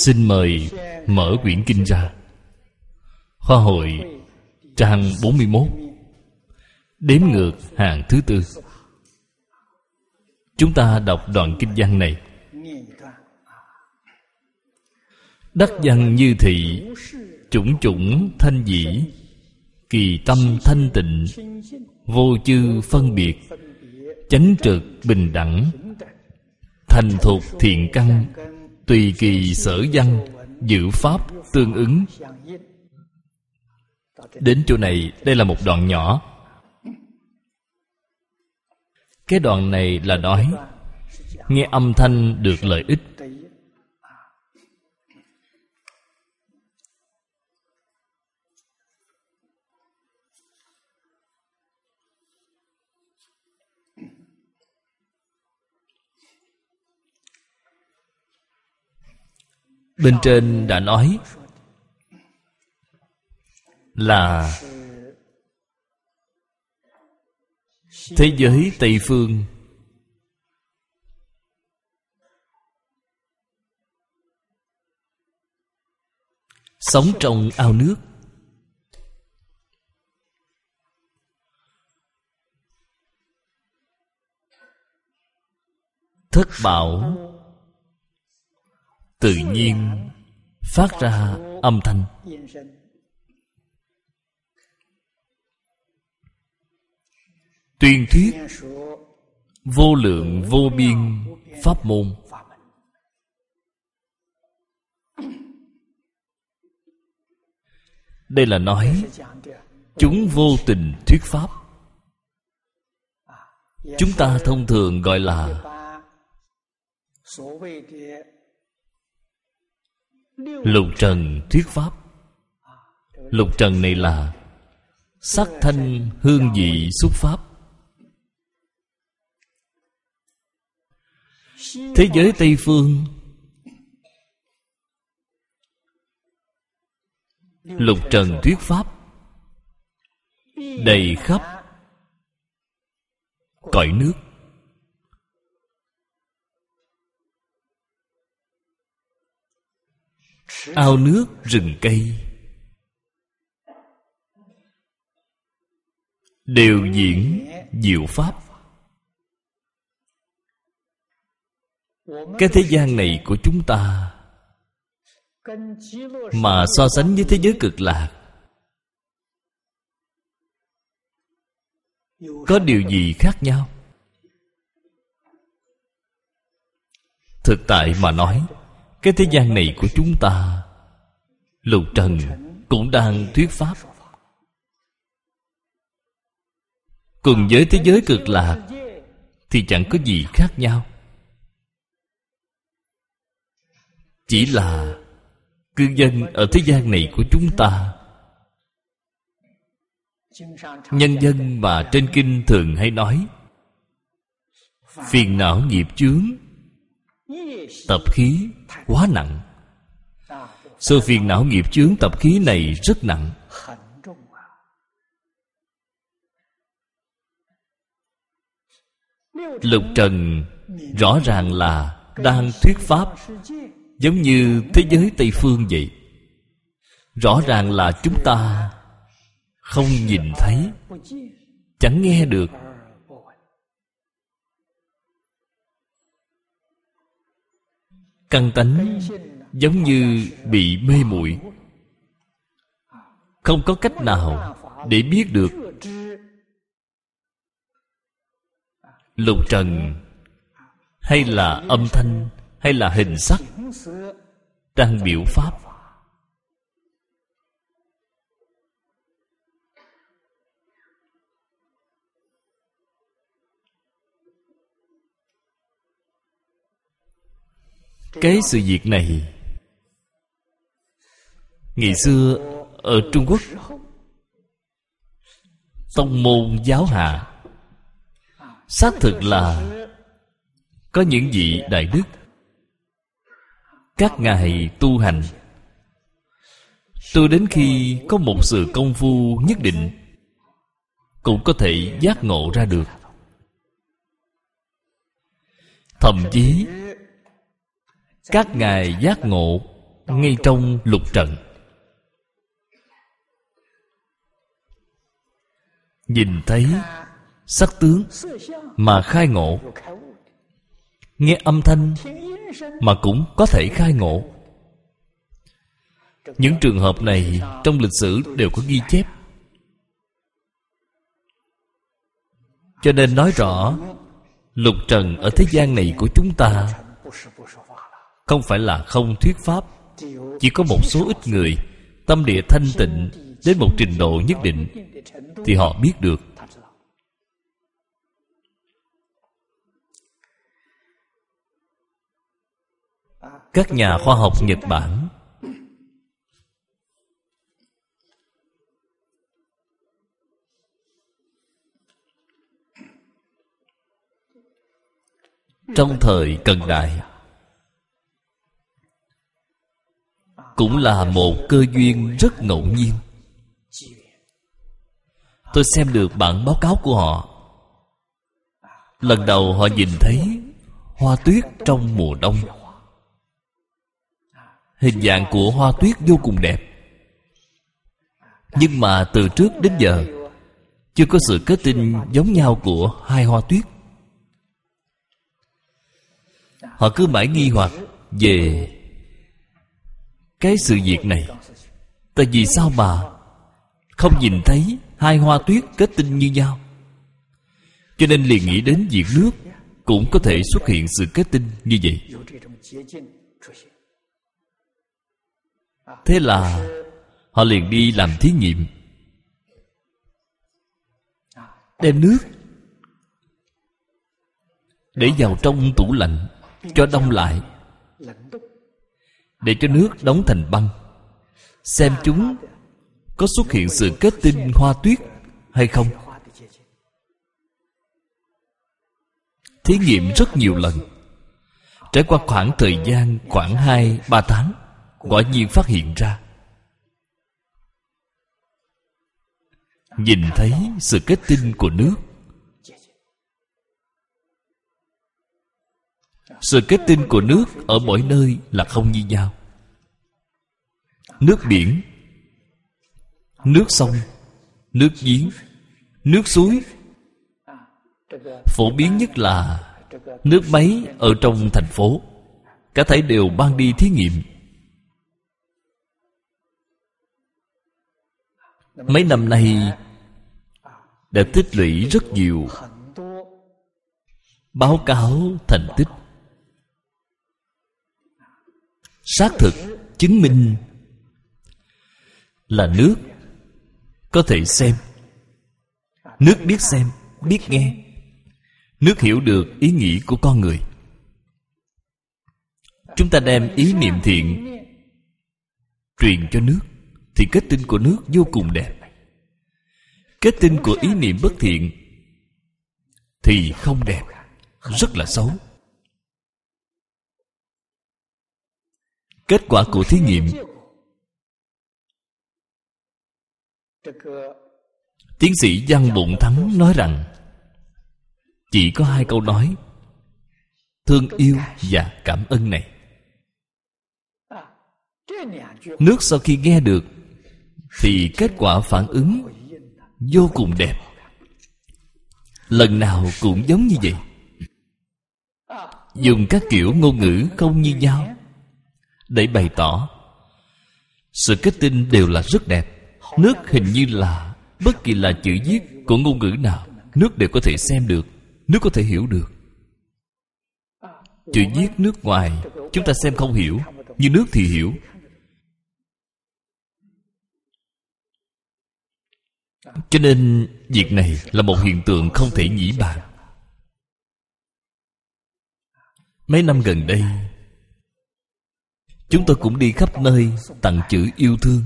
Xin mời mở quyển kinh ra. Hoa hội trang 41, đếm ngược hàng thứ 4. Chúng ta đọc đoạn kinh văn này. Đắc văn như thị, chủng chủng thanh dĩ, kỳ tâm thanh tịnh, vô chư phân biệt, chánh trực bình đẳng, thành thục thiện căn, tùy kỳ sở văn, dự pháp tương ứng. Đến chỗ này, đây là một đoạn nhỏ. Cái đoạn này là nói nghe âm thanh được lợi ích. Bên trên đã nói là thế giới Tây Phương sống trong ao nước, thất bảo tự nhiên phát ra âm thanh. Tuyên thuyết vô lượng vô biên pháp môn. Đây là nói chúng vô tình thuyết pháp. Chúng ta thông thường gọi là lục trần thuyết pháp. Lục trần này là sắc thanh hương vị xúc pháp. Thế giới Tây Phương lục trần thuyết pháp đầy khắp cõi nước. Ao nước, rừng cây đều diễn diệu pháp. Cái thế gian này của chúng ta mà so sánh với thế giới cực lạc, có điều gì khác nhau? Thực tại mà nói, cái thế gian này của chúng ta, lục trần cũng đang thuyết pháp. Cùng với thế giới cực lạc thì chẳng có gì khác nhau. Chỉ là cư dân ở thế gian này của chúng ta, nhân dân mà trên kinh thường hay nói phiền não nghiệp chướng, tập khí quá nặng. Số phiền não nghiệp chướng tập khí này rất nặng. Lục trần rõ ràng là đang thuyết pháp, giống như thế giới Tây Phương vậy. Rõ ràng là chúng ta không nhìn thấy, chẳng nghe được. Căn tánh giống như bị mê muội, không có cách nào để biết được. Lục trần hay là âm thanh, hay là hình sắc đang biểu pháp. Cái sự việc này ngày xưa ở Trung Quốc, tông môn giáo hạ xác thực là có những vị đại đức, các ngài tu hành, tu đến khi có một sự công phu nhất định cũng có thể giác ngộ ra được. Thậm chí các ngài giác ngộ ngay trong lục trần. Nhìn thấy sắc tướng mà khai ngộ, nghe âm thanh mà cũng có thể khai ngộ. Những trường hợp này trong lịch sử đều có ghi chép. Cho nên nói rõ lục trần ở thế gian này của chúng ta không phải là không thuyết pháp. Chỉ có một số ít người tâm địa thanh tịnh đến một trình độ nhất định thì họ biết được. Các nhà khoa học Nhật Bản trong thời cận đại cũng là một cơ duyên rất ngẫu nhiên. Tôi xem được bản báo cáo của họ. Lần đầu họ nhìn thấy hoa tuyết trong mùa đông. Hình dạng của hoa tuyết vô cùng đẹp. Nhưng mà từ trước đến giờ chưa có sự kết tinh giống nhau của hai hoa tuyết. Họ cứ mãi nghi hoặc về cái sự việc này. Tại vì sao mà không nhìn thấy hai hoa tuyết kết tinh như nhau? Cho nên liền nghĩ đến việc nước cũng có thể xuất hiện sự kết tinh như vậy. Thế là họ liền đi làm thí nghiệm. Đem nước để vào trong tủ lạnh cho đông lại, để cho nước đóng thành băng, xem chúng có xuất hiện sự kết tinh hoa tuyết hay không. Thí nghiệm rất nhiều lần. Trải qua khoảng thời gian khoảng 2-3 tháng, quả nhiên phát hiện ra, nhìn thấy sự kết tinh của nước. Sự kết tinh của nước ở mỗi nơi là không như nhau. Nước biển, nước sông, nước giếng, nước suối. Phổ biến nhất là nước máy ở trong thành phố. Cả thảy đều mang đi thí nghiệm. Mấy năm nay đã tích lũy rất nhiều báo cáo thành tích, xác thực chứng minh là nước có thể xem. Nước biết xem, biết nghe. Nước hiểu được ý nghĩ của con người. Chúng ta đem ý niệm thiện truyền cho nước thì kết tinh của nước vô cùng đẹp. Kết tinh của ý niệm bất thiện thì không đẹp, rất là xấu. Kết quả của thí nghiệm, tiến sĩ Văn Bụng Thắng nói rằng chỉ có 2 câu nói: thương yêu và cảm ơn này. Nước sau khi nghe được thì kết quả phản ứng vô cùng đẹp. Lần nào cũng giống như vậy. Dùng các kiểu ngôn ngữ không như nhau để bày tỏ. Sự kết tinh đều là rất đẹp. Nước hình như là bất kỳ là chữ viết của ngôn ngữ nào, nước đều có thể xem được, nước có thể hiểu được. Chữ viết nước ngoài chúng ta xem không hiểu, nhưng nước thì hiểu. Cho nên việc này là một hiện tượng không thể nghĩ bàn. Mấy năm gần đây chúng tôi cũng đi khắp nơi tặng chữ yêu thương.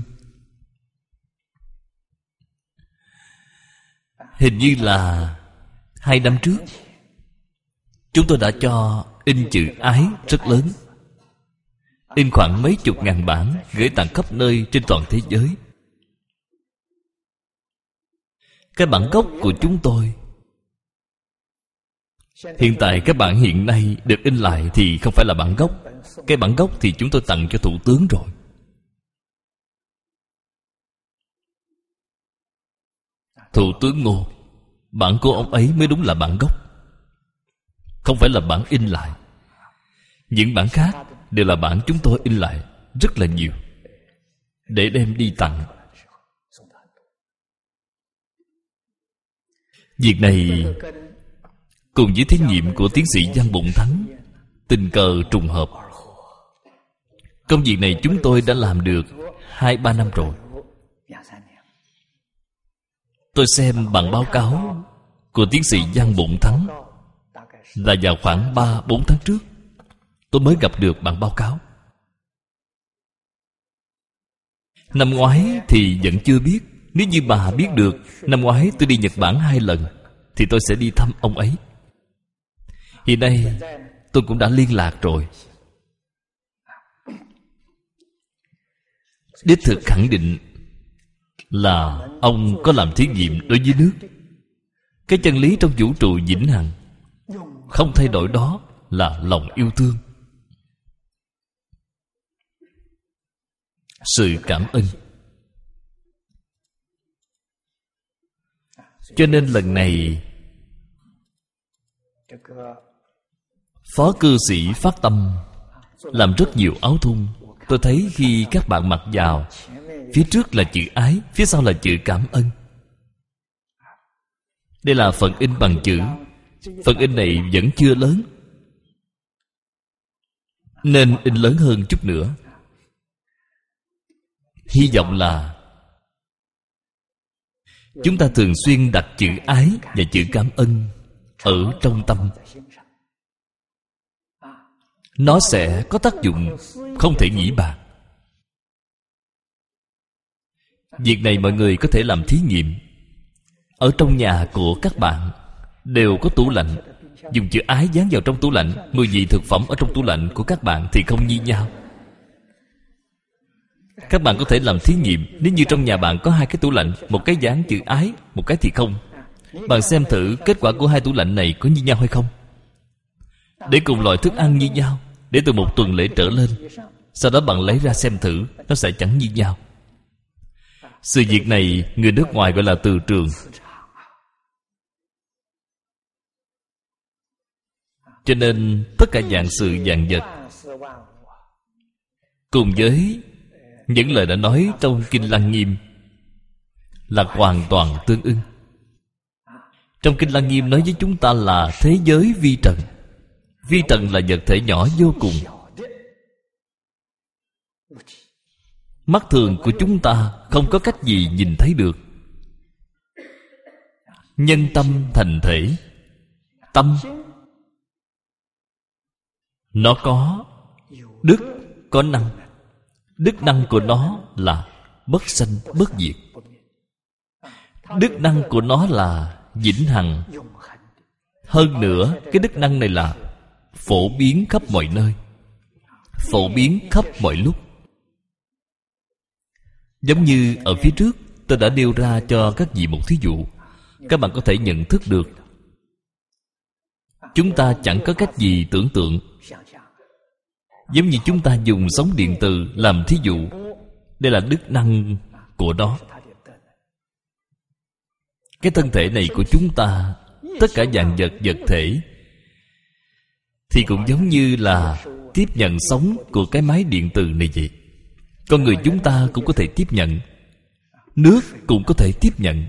Hình như là 2 năm trước chúng tôi đã cho in chữ ái rất lớn, in khoảng mấy chục ngàn bản, gửi tặng khắp nơi trên toàn thế giới. Cái bản gốc của chúng tôi, hiện tại cái bản hiện nay được in lại thì không phải là bản gốc, Cái bản gốc thì chúng tôi tặng cho thủ tướng rồi. Thủ tướng Ngô, bản của ông ấy mới đúng là bản gốc, không phải là bản in lại. Những bản khác đều là bản chúng tôi in lại rất là nhiều, để đem đi tặng. Việc này cùng với thí nghiệm của tiến sĩ Văn Bụng Thắng tình cờ trùng hợp. Công việc này chúng tôi đã làm được 2-3 năm rồi. Tôi xem bản báo cáo của tiến sĩ Văn Bụng Thắng là vào khoảng 3-4 tháng trước. Tôi mới gặp được bản báo cáo. Năm ngoái thì vẫn chưa biết. Nếu như bà biết được năm ngoái tôi đi Nhật Bản 2 lần thì tôi sẽ đi thăm ông ấy. Hiện nay tôi cũng đã liên lạc rồi. Đích thực khẳng định là ông có làm thí nghiệm đối với nước. Cái chân lý trong vũ trụ vĩnh hằng, không thay đổi đó là lòng yêu thương, sự cảm ơn. Cho nên lần này phó cư sĩ phát tâm làm rất nhiều áo thun. Tôi thấy khi các bạn mặc vào, phía trước là chữ ái, phía sau là chữ cảm ơn. Đây là phần in bằng chữ. Phần in này vẫn chưa lớn, nên in lớn hơn chút nữa. Hy vọng là chúng ta thường xuyên đặt chữ ái và chữ cảm ơn ở trong tâm. Nó sẽ có tác dụng không thể nghĩ bàn. Việc này mọi người có thể làm thí nghiệm. Ở trong nhà của các bạn đều có tủ lạnh. Dùng chữ ái dán vào trong tủ lạnh. Mùi vị thực phẩm ở trong tủ lạnh của các bạn thì không như nhau. Các bạn có thể làm thí nghiệm. Nếu như trong nhà bạn có 2 cái tủ lạnh, một cái dán chữ ái, một cái thì không, bạn xem thử kết quả của 2 tủ lạnh này có như nhau hay không. Để cùng loại thức ăn như nhau, để từ 1 tuần lễ trở lên, sau đó bạn lấy ra xem thử, nó sẽ chẳng như nhau. Sự việc này người nước ngoài gọi là từ trường. Cho nên tất cả vạn sự vạn vật cùng với những lời đã nói trong Kinh Lăng Nghiêm là hoàn toàn tương ưng. Trong Kinh Lăng Nghiêm nói với chúng ta là thế giới vi trần. Vi trần là vật thể nhỏ vô cùng. Mắt thường của chúng ta không có cách gì nhìn thấy được. Nhân tâm thành thể. Tâm nó có đức, có năng. Đức năng của nó là bất sanh bất diệt. Đức năng của nó là vĩnh hằng. Hơn nữa, cái đức năng này là phổ biến khắp mọi nơi, phổ biến khắp mọi lúc. Giống như ở phía trước tôi đã nêu ra cho các vị một thí dụ, các bạn có thể nhận thức được. Chúng ta chẳng có cách gì tưởng tượng. Giống như chúng ta dùng sóng điện từ làm thí dụ. Đây là đức năng của nó. Cái thân thể này của chúng ta, tất cả vạn vật vật thể thì cũng giống như là tiếp nhận sóng của cái máy điện từ này vậy. Con người chúng ta cũng có thể tiếp nhận, nước cũng có thể tiếp nhận,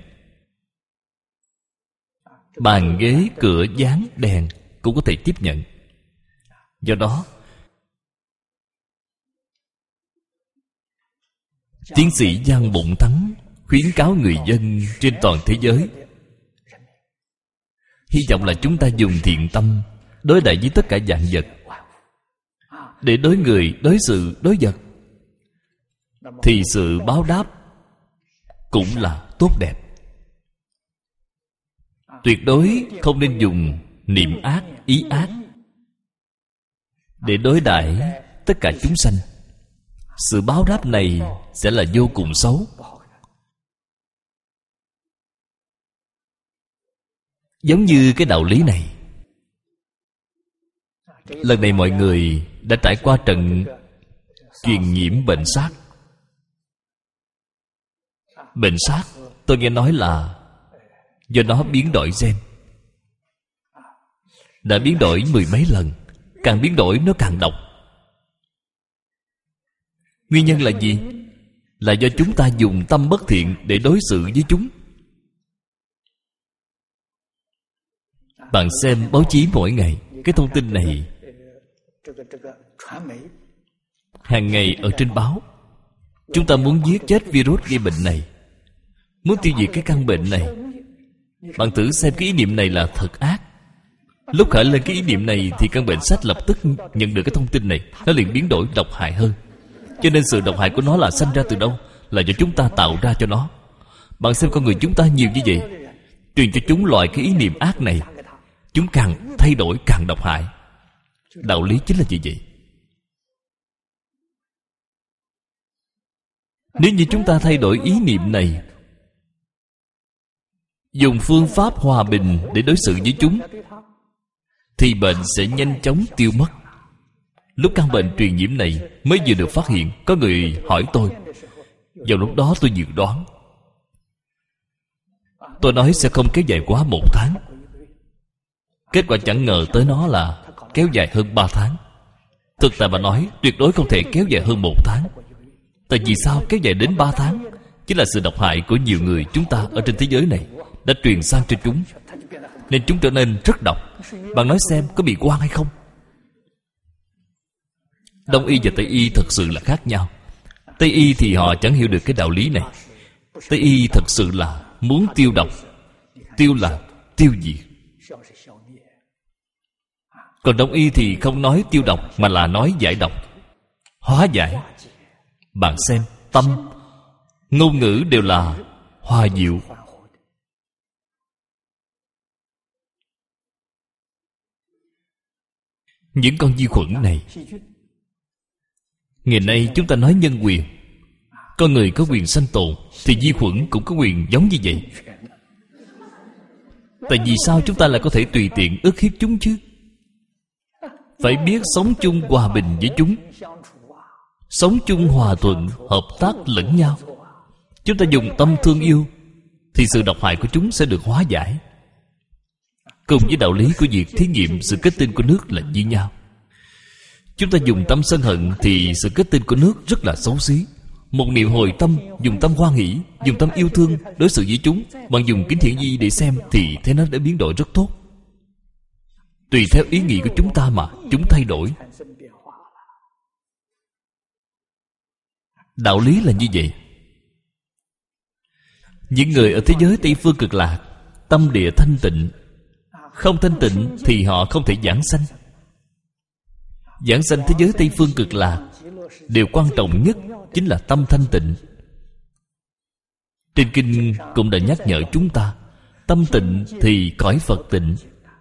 bàn ghế, cửa, dán, đèn cũng có thể tiếp nhận. Do đó tiến sĩ Văn Bụng Thắng khuyến cáo người dân trên toàn thế giới, hy vọng là chúng ta dùng thiện tâm đối đãi với tất cả vạn vật, để đối người, đối sự, đối vật, thì sự báo đáp cũng là tốt đẹp. Tuyệt đối không nên dùng niệm ác, ý ác để đối đãi tất cả chúng sanh. Sự báo đáp này sẽ là vô cùng xấu. Giống như cái đạo lý này, Lần này mọi người đã trải qua trận truyền nhiễm bệnh SARS. Bệnh SARS tôi nghe nói là do nó biến đổi gen, đã biến đổi mười mấy lần. Càng biến đổi nó càng độc. Nguyên nhân là gì? Là do chúng ta dùng tâm bất thiện để đối xử với chúng. Bạn xem báo chí mỗi ngày, cái thông tin này hàng ngày ở trên báo. Chúng ta muốn giết chết virus gây bệnh này, muốn tiêu diệt cái căn bệnh này. Bạn thử xem cái ý niệm này là thật ác. Lúc khởi lên cái ý niệm này thì căn bệnh SARS lập tức nhận được cái thông tin này, nó liền biến đổi độc hại hơn. Cho nên sự độc hại của nó là sanh ra từ đâu? Là do chúng ta tạo ra cho nó. Bạn xem con người chúng ta nhiều như vậy, truyền cho chúng loại cái ý niệm ác này, chúng càng thay đổi càng độc hại. Đạo lý chính là như vậy. Nếu như chúng ta thay đổi ý niệm này, dùng phương pháp hòa bình để đối xử với chúng, thì bệnh sẽ nhanh chóng tiêu mất. Lúc căn bệnh truyền nhiễm này mới vừa được phát hiện, có người hỏi tôi. Vào lúc đó tôi dự đoán, tôi nói sẽ không kéo dài quá 1 tháng. Kết quả chẳng ngờ tới nó là kéo dài hơn 3 tháng. Thực tại mà nói, tuyệt đối không thể kéo dài hơn 1 tháng. Tại vì sao kéo dài đến 3 tháng? Chính là sự độc hại của nhiều người chúng ta ở trên thế giới này đã truyền sang cho chúng, nên chúng trở nên rất độc. Bạn nói xem có bị oan hay không? Đông y và Tây y thật sự là khác nhau. Tây y thì họ chẳng hiểu được cái đạo lý này. Tây y thật sự là muốn tiêu độc. Tiêu là tiêu diệt. Còn Đông y thì không nói tiêu độc, mà là nói giải độc, hóa giải. Bạn xem, tâm, ngôn ngữ đều là hòa diệu. Những con vi khuẩn này, ngày nay chúng ta nói nhân quyền. Con người có quyền sanh tồn, thì vi khuẩn cũng có quyền giống như vậy. Tại vì sao chúng ta lại có thể tùy tiện ức hiếp chúng chứ? Phải biết sống chung hòa bình với chúng, sống chung hòa thuận, hợp tác lẫn nhau. Chúng ta dùng tâm thương yêu, thì sự độc hại của chúng sẽ được hóa giải. Cùng với đạo lý của việc thí nghiệm sự kết tinh của nước là như nhau. Chúng ta dùng tâm sân hận thì sự kết tinh của nước rất là xấu xí. Một niệm hồi tâm, dùng tâm hoan hỷ, dùng tâm yêu thương đối xử với chúng, bạn dùng kính thiện nhi để xem thì thấy nó đã biến đổi rất tốt. Tùy theo ý nghĩ của chúng ta mà chúng thay đổi. Đạo lý là như vậy. Những người ở thế giới Tây Phương Cực Lạc, tâm địa thanh tịnh. Không thanh tịnh thì họ không thể giảng sanh. Giảng sanh thế giới Tây Phương Cực Lạc, điều quan trọng nhất chính là tâm thanh tịnh. Trên kinh cũng đã nhắc nhở chúng ta, tâm tịnh thì cõi Phật tịnh.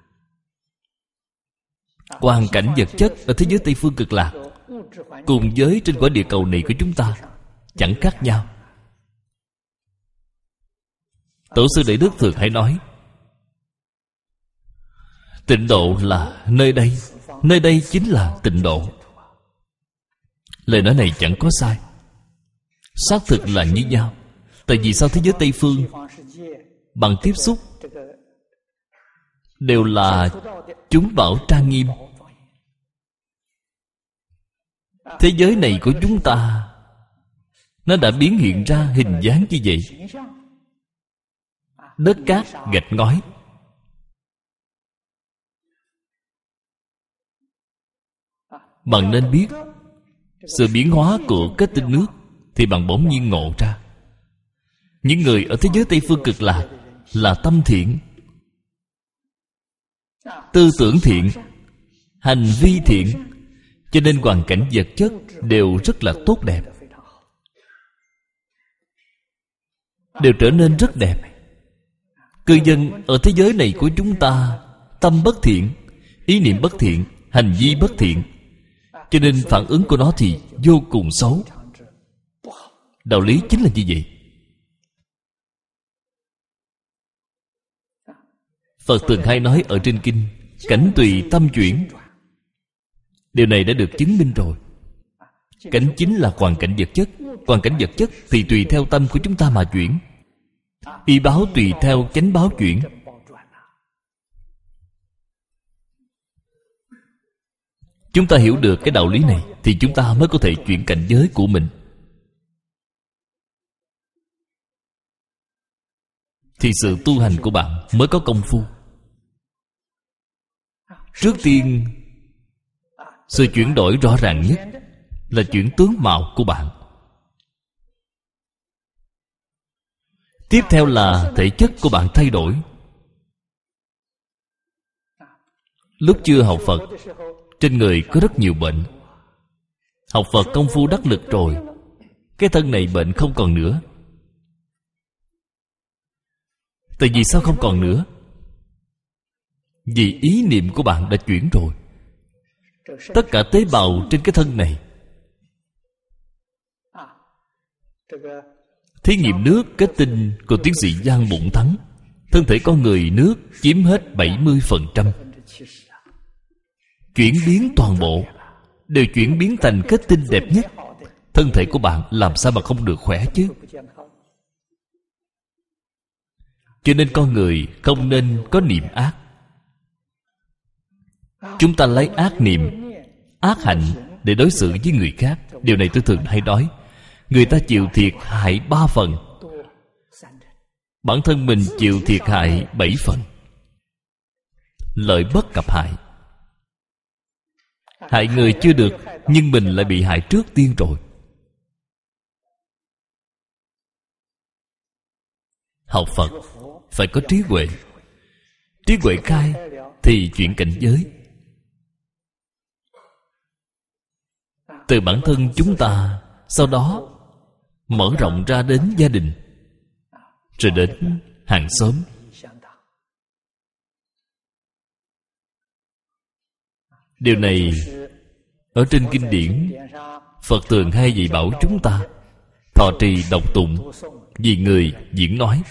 Hoàn cảnh vật chất ở thế giới Tây Phương Cực Lạc cùng với trên quả địa cầu này của chúng ta chẳng khác nhau. Tổ sư Đại Đức thường hay nói, tịnh độ là nơi đây, nơi đây chính là tịnh độ. Lời nói này chẳng có sai, xác thực là như nhau. Tại vì sao thế giới Tây Phương bằng tiếp xúc đều là chúng bảo trang nghiêm. Thế giới này của chúng ta nó đã biến hiện ra hình dáng như vậy. Đất cát gạch ngói. Bạn nên biết sự biến hóa của kết tinh nước, thì bạn bỗng nhiên ngộ ra những người ở thế giới Tây Phương Cực Lạc là tâm thiện, tư tưởng thiện, hành vi thiện, cho nên hoàn cảnh vật chất đều rất là tốt đẹp, đều trở nên rất đẹp. Cư dân ở thế giới này của chúng ta tâm bất thiện, ý niệm bất thiện, hành vi bất thiện, cho nên phản ứng của nó thì vô cùng xấu. Đạo lý chính là như vậy. Phật thường hay nói ở trên kinh, cảnh tùy tâm chuyển. Điều này đã được chứng minh rồi. Cảnh chính là hoàn cảnh vật chất. Hoàn cảnh vật chất thì tùy theo tâm của chúng ta mà chuyển. Y báo tùy theo chánh báo chuyển. Chúng ta hiểu được cái đạo lý này thì chúng ta mới có thể chuyển cảnh giới của mình. Thì sự tu hành của bạn mới có công phu. Trước tiên, sự chuyển đổi rõ ràng nhất là chuyển tướng mạo của bạn. Tiếp theo là thể chất của bạn thay đổi. Lúc chưa học Phật, trên người có rất nhiều bệnh. Học Phật công phu đắc lực rồi, cái thân này bệnh không còn nữa. Tại vì sao không còn nữa? Vì ý niệm của bạn đã chuyển rồi. Tất cả tế bào trên cái thân này, thí nghiệm nước kết tinh của tiến sĩ Giang Bụng Thắng, thân thể con người nước chiếm hết 70%. Chuyển biến toàn bộ, đều chuyển biến thành kết tinh đẹp nhất. Thân thể của bạn làm sao mà không được khỏe chứ? Cho nên con người không nên có niệm ác. Chúng ta lấy ác niệm, ác hạnh để đối xử với người khác. Điều này tôi thường hay nói. Người ta chịu thiệt hại 3 phần, bản thân mình chịu thiệt hại 7 phần. Lợi bất cập hại. Hại người chưa được, nhưng mình lại bị hại trước tiên rồi. Học Phật phải có trí huệ. Trí huệ khai thì chuyển cảnh giới. Từ bản thân chúng ta, sau đó mở rộng ra đến gia đình, rồi đến hàng xóm. Điều này ở trên kinh điển, Phật thường hay dạy bảo chúng ta thọ trì đọc tụng, vì người diễn nói.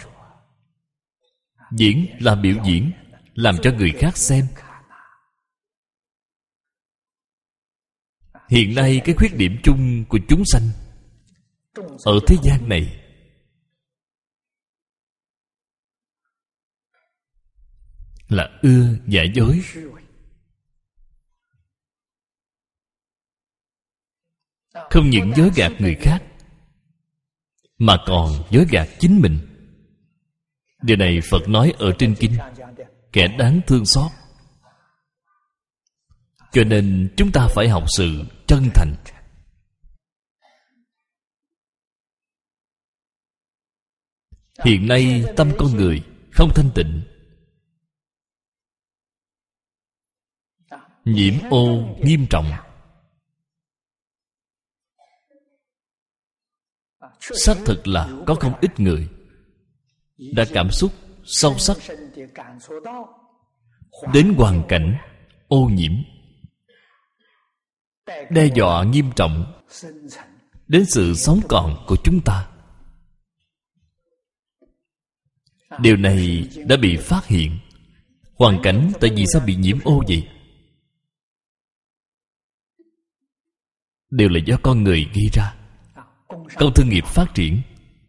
Diễn là biểu diễn, làm cho người khác xem. Hiện nay cái khuyết điểm chung của chúng sanh ở thế gian này là ưa giả dối. Không những dối gạt người khác, mà còn dối gạt chính mình. Điều này Phật nói ở trên kinh, kẻ đáng thương xót. Cho nên chúng ta phải học sự chân thành. Hiện nay tâm con người không thanh tịnh, nhiễm ô nghiêm trọng. Xác thực là có không ít người đã cảm xúc sâu sắc đến hoàn cảnh ô nhiễm, đe dọa nghiêm trọng đến sự sống còn của chúng ta. Điều này đã bị phát hiện. Hoàn cảnh tại vì sao bị nhiễm ô vậy? Đều là do con người gây ra. Công thương nghiệp phát triển,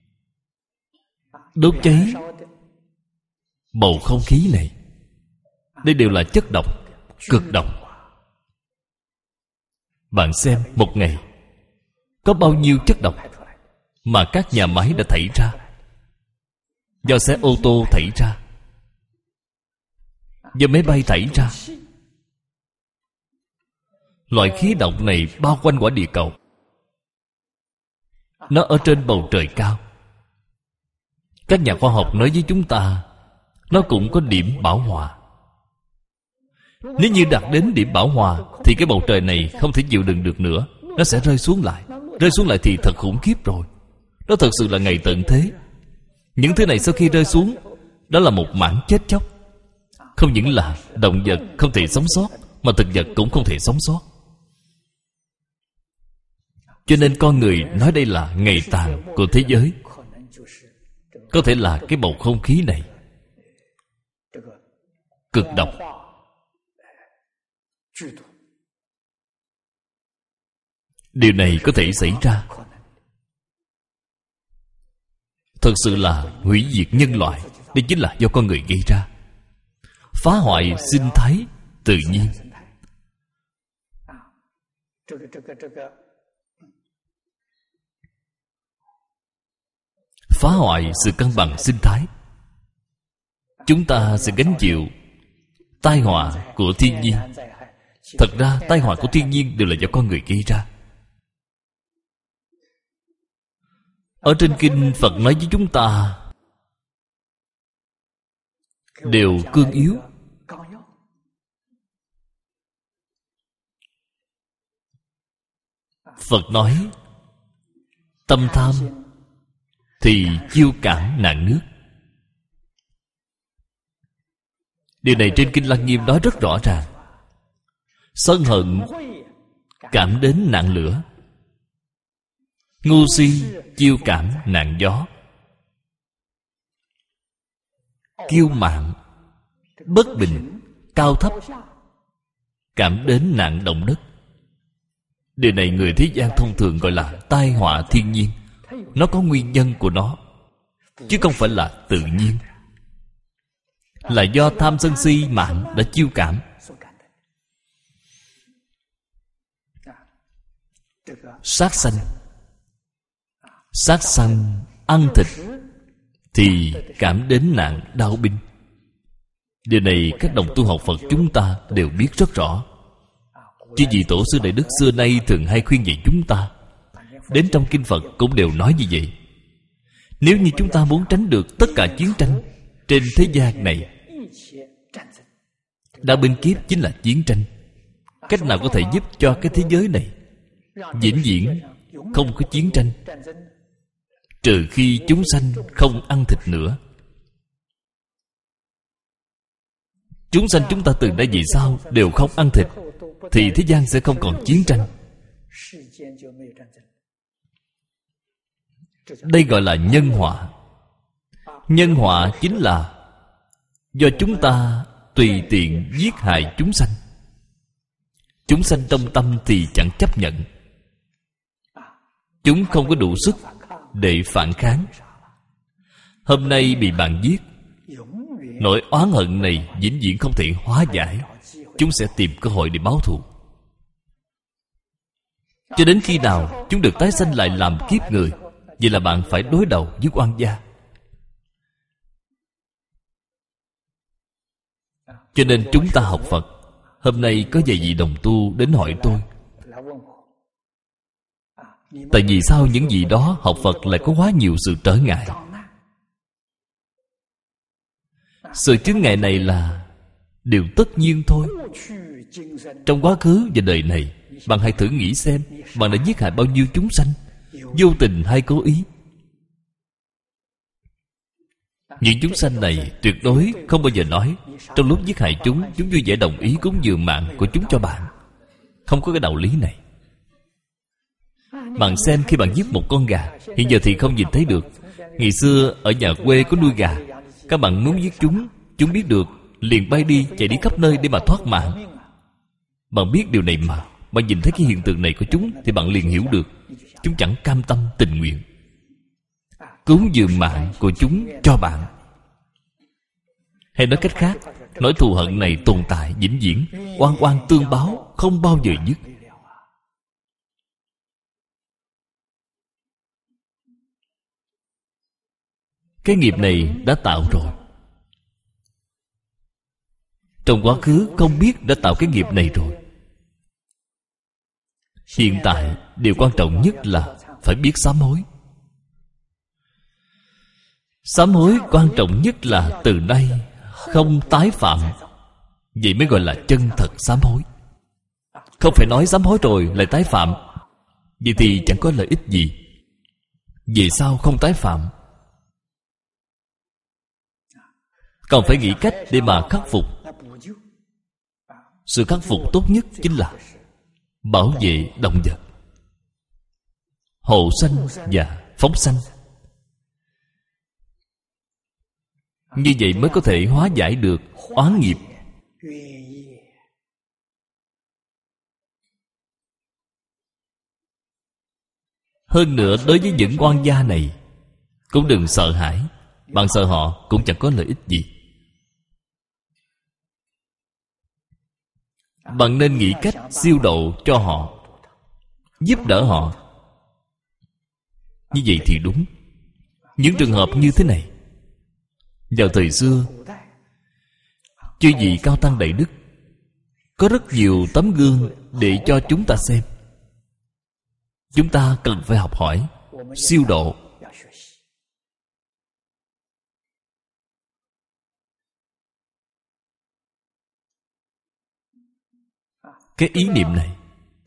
đốt cháy bầu không khí này. Đây đều là chất độc, cực độc. Bạn xem một ngày có bao nhiêu chất độc mà các nhà máy đã thải ra, do xe ô tô thải ra, do máy bay thải ra. Loại khí độc này bao quanh quả địa cầu. Nó ở trên bầu trời cao. Các nhà khoa học nói với chúng ta, nó cũng có điểm bảo hòa. Nếu như đạt đến điểm bảo hòa thì cái bầu trời này không thể chịu đựng được nữa, nó sẽ rơi xuống lại. Rơi xuống lại thì thật khủng khiếp rồi. Đó thật sự là ngày tận thế. Những thứ này sau khi rơi xuống, đó là một mảng chết chóc. Không những là động vật không thể sống sót, mà thực vật cũng không thể sống sót. Cho nên con người nói đây là ngày tàn của thế giới. Có thể là cái bầu không khí này cực độc. Điều này có thể xảy ra. Thật sự là hủy diệt nhân loại. Đây chính là do con người gây ra, phá hoại sinh thái tự nhiên, phá hoại sự cân bằng sinh thái. Chúng ta sẽ gánh chịu tai họa của thiên nhiên. Thật ra tai họa của thiên nhiên đều là do con người gây ra. Ở trên kinh Phật nói với chúng ta đều cương yếu. Phật nói tâm tham thì chiêu cảm nạn nước. Điều này trên kinh Lăng Nghiêm nói rất rõ ràng. Sân hận cảm đến nạn lửa, ngu si chiêu cảm nạn gió, kiêu mạn bất bình cao thấp cảm đến nạn động đất. Điều này người thế gian thông thường gọi là tai họa thiên nhiên. Nó có nguyên nhân của nó, chứ không phải là tự nhiên, là do tham sân si mạng đã chiêu cảm. Sát sanh ăn thịt thì cảm đến nạn đau binh. Điều này các đồng tu học Phật chúng ta đều biết rất rõ. Chứ vì tổ sư Đại Đức xưa nay thường hay khuyên dạy chúng ta. Đến trong kinh Phật cũng đều nói như vậy. Nếu như chúng ta muốn tránh được tất cả chiến tranh trên thế gian này, đạo binh kiếp chính là chiến tranh. Cách nào có thể giúp cho cái thế giới này vĩnh viễn không có chiến tranh? Trừ khi chúng sanh không ăn thịt nữa. Chúng sanh chúng ta từ đây về sau đều không ăn thịt, thì thế gian sẽ không còn chiến tranh. Đây gọi là nhân họa. Nhân họa chính là do chúng ta tùy tiện giết hại chúng sanh. Chúng sanh trong tâm thì chẳng chấp nhận. Chúng không có đủ sức để phản kháng. Hôm nay bị bạn giết, nỗi oán hận này vĩnh viễn không thể hóa giải. Chúng sẽ tìm cơ hội để báo thù. Cho đến khi nào chúng được tái sanh lại làm kiếp người, vậy là bạn phải đối đầu với oan gia. Cho nên chúng ta học Phật. Hôm nay có vài vị đồng tu đến hỏi tôi, tại vì sao những gì đó học Phật lại có quá nhiều sự trở ngại? Sự chướng ngại này là điều tất nhiên thôi. Trong quá khứ và đời này, bạn hãy thử nghĩ xem, bạn đã giết hại bao nhiêu chúng sanh, vô tình hay cố ý. Những chúng sanh này tuyệt đối không bao giờ nói trong lúc giết hại chúng vui vẻ đồng ý cúng dường mạng của chúng cho bạn. Không có cái đạo lý này. Bạn xem, khi bạn giết một con gà, hiện giờ thì không nhìn thấy được. Ngày xưa ở nhà quê có nuôi gà, các bạn muốn giết chúng biết được liền bay đi, chạy đi khắp nơi để mà thoát mạng. Bạn biết điều này mà. Bạn nhìn thấy cái hiện tượng này của chúng thì bạn liền hiểu được chúng chẳng cam tâm tình nguyện cúng dường mạng của chúng cho bạn. Hay nói cách khác, nỗi thù hận này tồn tại vĩnh viễn, oan oan tương báo, không bao giờ dứt. Cái nghiệp này đã tạo rồi. Trong quá khứ không biết đã tạo cái nghiệp này rồi. Hiện tại điều quan trọng nhất là phải biết sám hối. Sám hối quan trọng nhất là từ nay không tái phạm. Vậy mới gọi là chân thật sám hối. Không phải nói sám hối rồi lại tái phạm, vậy thì chẳng có lợi ích gì. Về sau không tái phạm, còn phải nghĩ cách để mà khắc phục. Sự khắc phục tốt nhất chính là bảo vệ động vật, hộ sanh và phóng sanh. Như vậy mới có thể hóa giải được oán nghiệp. Hơn nữa đối với những quan gia này cũng đừng sợ hãi. Bạn sợ họ cũng chẳng có lợi ích gì. Bạn nên nghĩ cách siêu độ cho họ, giúp đỡ họ. Như vậy thì đúng. Những trường hợp như thế này vào thời xưa, chư vị cao tăng đại đức có rất nhiều tấm gương để cho chúng ta xem. Chúng ta cần phải học hỏi, siêu độ. Cái ý niệm này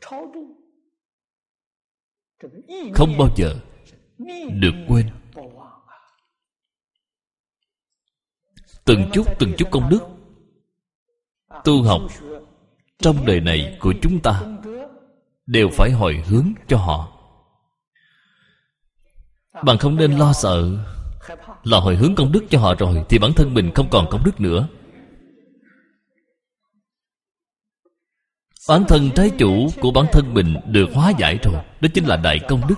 không bao giờ được quên. Từng chút công đức tu học trong đời này của chúng ta đều phải hồi hướng cho họ. Bạn không nên lo sợ là hồi hướng công đức cho họ rồi thì bản thân mình không còn công đức nữa. Bản thân trái chủ của bản thân mình được hóa giải rồi, đó chính là đại công đức.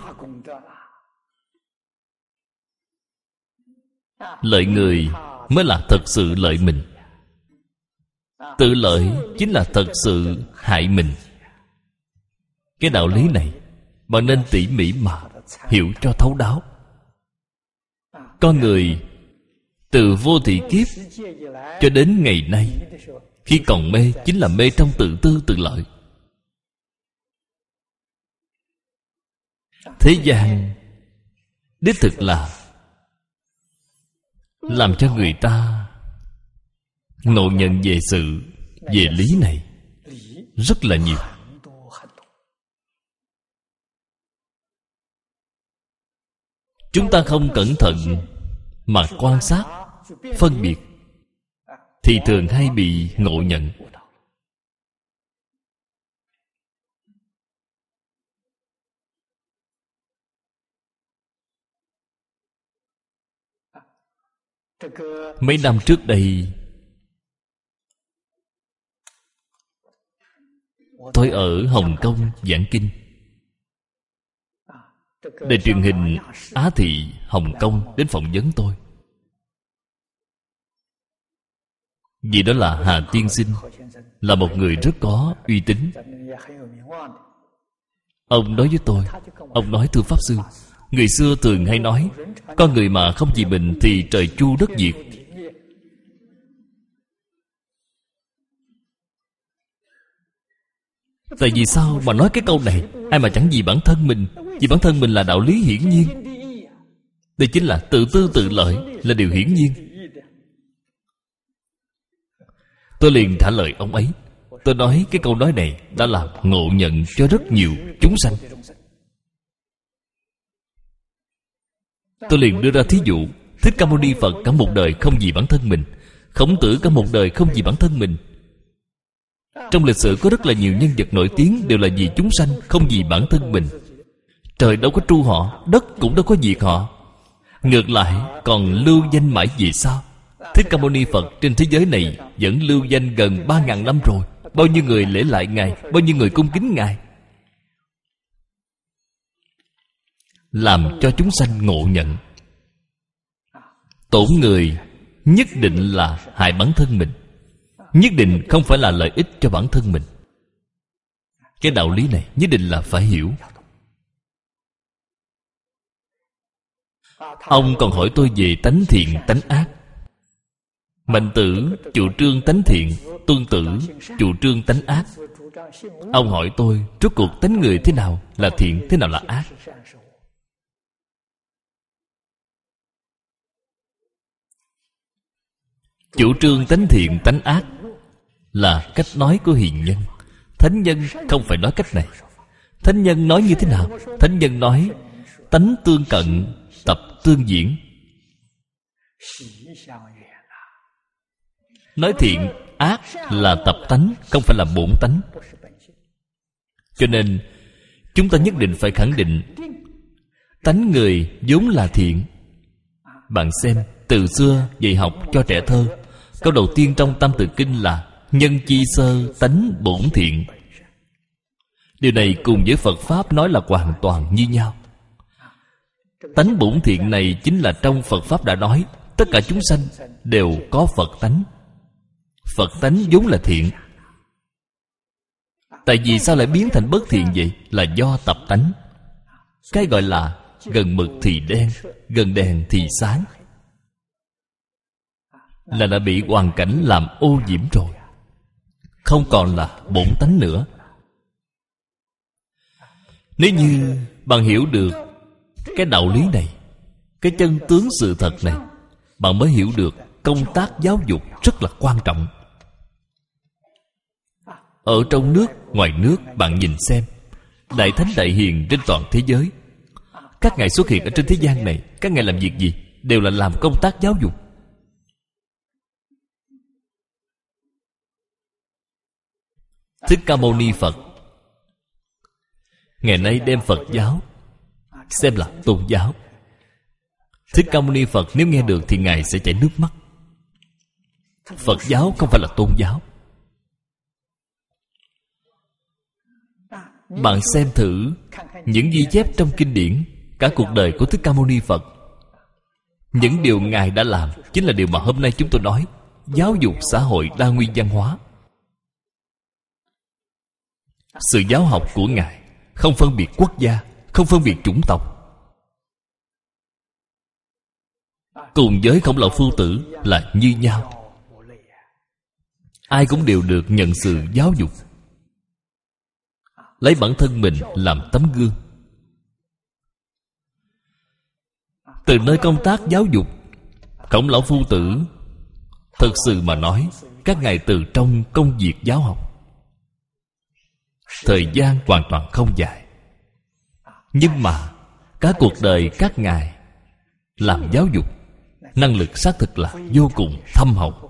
Lợi người mới là thật sự lợi mình. Tự lợi chính là thật sự hại mình. Cái đạo lý này bạn nên tỉ mỉ mà hiểu cho thấu đáo. Con người từ vô thị kiếp cho đến ngày nay, khi còn mê chính là mê trong tự tư tự lợi. Thế gian đích thực là làm cho người ta ngộ nhận về sự, về lý này rất là nhiều. Chúng ta không cẩn thận mà quan sát, phân biệt thì thường hay bị ngộ nhận. Mấy năm trước đây, tôi ở Hồng Kông giảng kinh. Đài truyền hình Á Thị Hồng Kông đến phỏng vấn tôi. Vì đó là Hà Tiên Sinh, là một người rất có uy tín. Ông nói với tôi, ông nói: thưa Pháp Sư, người xưa thường hay nói, con người mà không vì mình thì trời chu đất diệt. Tại vì sao mà nói cái câu này? Ai mà chẳng vì bản thân mình. Vì bản thân mình là đạo lý hiển nhiên. Đây chính là tự tư tự lợi, là điều hiển nhiên. Tôi liền trả lời ông ấy. Tôi nói cái câu nói này đã làm ngộ nhận cho rất nhiều chúng sanh. Tôi liền đưa ra thí dụ, Thích Ca Mâu Ni Phật cả một đời không vì bản thân mình, Khổng Tử cả một đời không vì bản thân mình. Trong lịch sử có rất là nhiều nhân vật nổi tiếng đều là vì chúng sanh, không vì bản thân mình. Trời đâu có tru họ, đất cũng đâu có diệt họ. Ngược lại còn lưu danh mãi về sau. Thích Ca Mâu Ni Phật trên thế giới này vẫn lưu danh gần 3.000 năm rồi. Bao nhiêu người lễ lại Ngài, bao nhiêu người cung kính Ngài, làm cho chúng sanh ngộ nhận. Tổn người nhất định là hại bản thân mình, nhất định không phải là lợi ích cho bản thân mình. Cái đạo lý này nhất định là phải hiểu. Ông còn hỏi tôi về tánh thiện tánh ác. Mạnh Tử chủ trương tánh thiện, Tuân Tử chủ trương tánh ác. Ông hỏi tôi rốt cuộc tánh người thế nào là thiện, thế nào là ác. Chủ trương tánh thiện tánh ác là cách nói của hiền nhân. Thánh nhân không phải nói cách này. Thánh nhân nói như thế nào? Thánh nhân nói tánh tương cận, tập tương diễn. Nói thiện ác là tập tánh, không phải là bổn tánh. Cho nên chúng ta nhất định phải khẳng định tánh người vốn là thiện. Bạn xem, từ xưa dạy học cho trẻ thơ, câu đầu tiên trong Tam Tự Kinh là nhân chi sơ tánh bổn thiện. Điều này cùng với Phật Pháp nói là hoàn toàn như nhau. Tánh bổn thiện này chính là trong Phật Pháp đã nói, tất cả chúng sanh đều có Phật tánh. Phật tánh vốn là thiện. Tại vì sao lại biến thành bất thiện vậy? Là do tập tánh. Cái gọi là gần mực thì đen, gần đèn thì sáng, là đã bị hoàn cảnh làm ô nhiễm rồi, không còn là bổn tánh nữa. Nếu như bạn hiểu được cái đạo lý này, cái chân tướng sự thật này, bạn mới hiểu được công tác giáo dục rất là quan trọng. Ở trong nước, ngoài nước, bạn nhìn xem, đại thánh đại hiền trên toàn thế giới, các ngài xuất hiện ở trên thế gian này, các ngài làm việc gì? Đều là làm công tác giáo dục. Thích Ca Mâu Ni Phật ngày nay đem Phật giáo xem là tôn giáo. Thích Ca Mâu Ni Phật nếu nghe được thì ngài sẽ chảy nước mắt. Phật giáo không phải là tôn giáo. Bạn xem thử những ghi chép trong kinh điển cả cuộc đời của Thích Ca Mâu Ni Phật. Những điều ngài đã làm chính là điều mà hôm nay chúng tôi nói, giáo dục xã hội đa nguyên văn hóa. Sự giáo học của ngài không phân biệt quốc gia, không phân biệt chủng tộc. Cùng với Khổng Lão Phu Tử là như nhau. Ai cũng đều được nhận sự giáo dục. Lấy bản thân mình làm tấm gương. Từ nơi công tác giáo dục, Khổng Lão Phu Tử thực sự mà nói, các ngài từ trong công việc giáo học, thời gian hoàn toàn không dài, nhưng mà cả cuộc đời các ngài làm giáo dục, năng lực xác thực là vô cùng thâm hậu.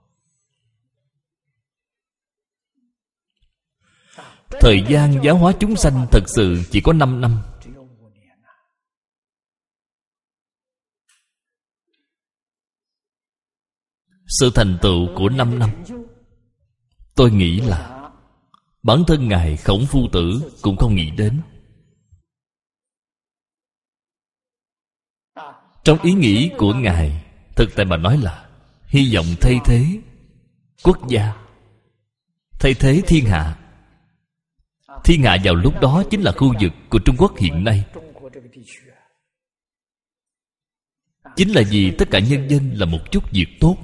Thời gian giáo hóa chúng sanh thật sự chỉ có 5 năm. Sự thành tựu của 5 năm, tôi nghĩ là bản thân ngài Khổng Phu Tử cũng không nghĩ đến. Trong ý nghĩ của ngài, thực tại mà nói là hy vọng thay thế quốc gia, thay thế thiên hạ. Thiên hạ vào lúc đó chính là khu vực của Trung Quốc hiện nay. Chính là vì tất cả nhân dân là một chút việc tốt.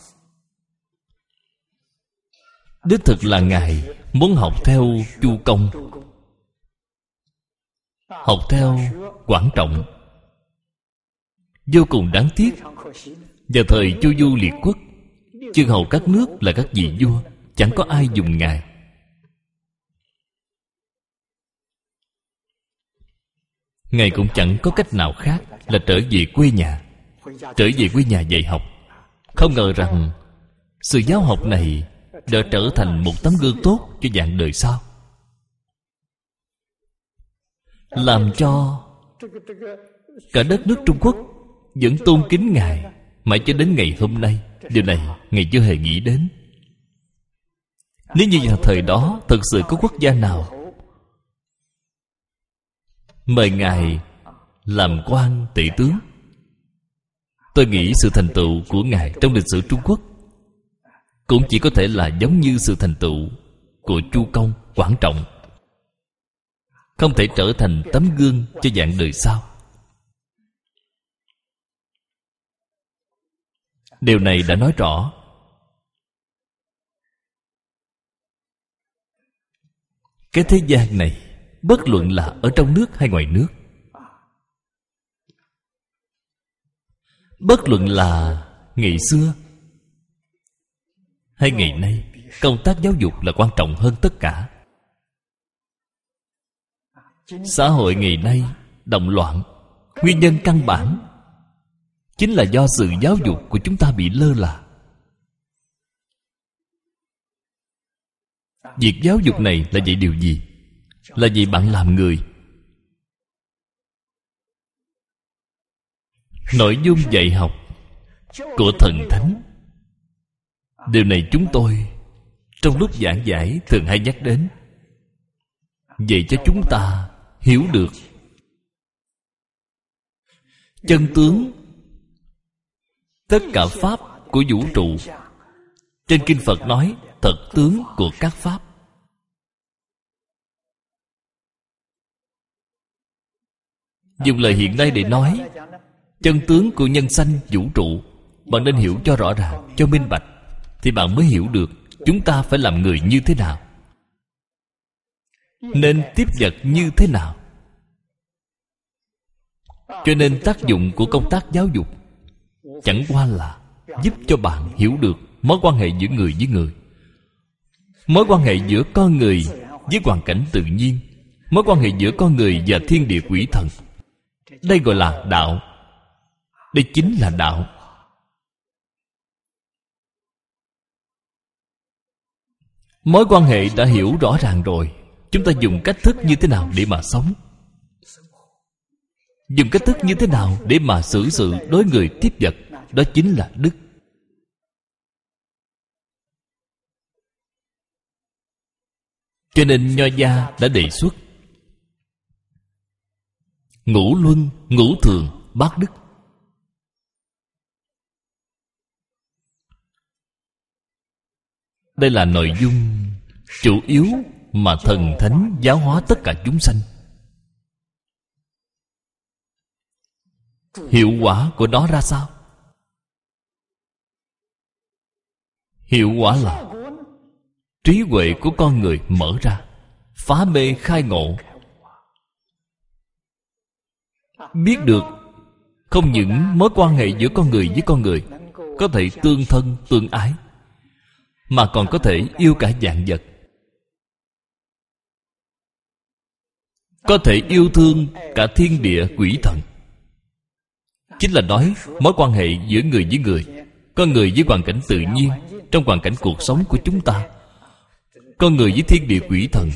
Đích thực là ngài muốn học theo Chu Công, học theo Quảng Trọng. Vô cùng đáng tiếc, vào thời Chu Du liệt quốc, chư hầu các nước là các vị vua, chẳng có ai dùng ngài. Ngài cũng chẳng có cách nào khác là trở về quê nhà, trở về quê nhà dạy học. Không ngờ rằng sự giáo học này đã trở thành một tấm gương tốt cho dạng đời sau, làm cho cả đất nước Trung Quốc vẫn tôn kính ngài mãi cho đến ngày hôm nay. Điều này ngài chưa hề nghĩ đến. Nếu như vào thời đó thực sự có quốc gia nào mời ngài làm quan tể tướng, tôi nghĩ sự thành tựu của ngài trong lịch sử Trung Quốc cũng chỉ có thể là giống như sự thành tựu của Chu Công, Quảng Trọng, không thể trở thành tấm gương cho dạng đời sau. Điều này đã nói rõ cái thế gian này, bất luận là ở trong nước hay ngoài nước, bất luận là ngày xưa hay ngày nay, công tác giáo dục là quan trọng hơn tất cả. Xã hội ngày nay động loạn, nguyên nhân căn bản chính là do sự giáo dục của chúng ta bị lơ là. Việc giáo dục này là vậy điều gì? Là vì bạn làm người. Nội dung dạy học của thần thánh, điều này chúng tôi trong lúc giảng giải thường hay nhắc đến. Vậy cho chúng ta hiểu được chân tướng tất cả pháp của vũ trụ. Trên kinh Phật nói thật tướng của các pháp. Dùng lời hiện nay để nói chân tướng của nhân sanh vũ trụ, bạn nên hiểu cho rõ ràng, cho minh bạch, thì bạn mới hiểu được chúng ta phải làm người như thế nào, nên tiếp vật như thế nào. Cho nên tác dụng của công tác giáo dục chẳng qua là giúp cho bạn hiểu được mối quan hệ giữa người với người, mối quan hệ giữa con người với hoàn cảnh tự nhiên, mối quan hệ giữa con người và thiên địa quỷ thần. Đây gọi là đạo. Đây chính là đạo. Mối quan hệ đã hiểu rõ ràng rồi, chúng ta dùng cách thức như thế nào để mà sống, dùng cách thức như thế nào để mà xử sự đối người tiếp vật, đó chính là đức. Cho nên Nho gia đã đề xuất ngũ luân, ngũ thường, bát đức. Đây là nội dung chủ yếu mà thần thánh giáo hóa tất cả chúng sanh. Hiệu quả của nó ra sao? Hiệu quả là trí huệ của con người mở ra, phá mê khai ngộ, biết được không những mối quan hệ giữa con người với con người có thể tương thân tương ái, mà còn có thể yêu cả vạn vật, có thể yêu thương cả thiên địa quỷ thần. Chính là nói mối quan hệ giữa người với người, con người với hoàn cảnh tự nhiên, trong hoàn cảnh cuộc sống của chúng ta, con người với thiên địa quỷ thần.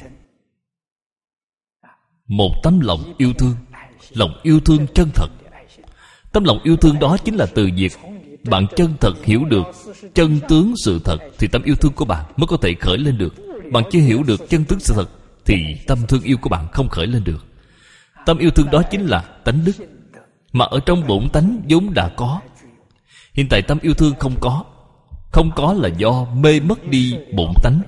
Một tấm lòng yêu thương, lòng yêu thương chân thật. Tấm lòng yêu thương đó chính là từ việc bạn chân thật hiểu được chân tướng sự thật, thì tâm yêu thương của bạn mới có thể khởi lên được. Bạn chưa hiểu được chân tướng sự thật thì tâm thương yêu của bạn không khởi lên được. Tâm yêu thương đó chính là tánh đức, mà ở trong bổn tánh vốn đã có. Hiện tại tâm yêu thương không có. Không có là do mê mất đi bổn tánh.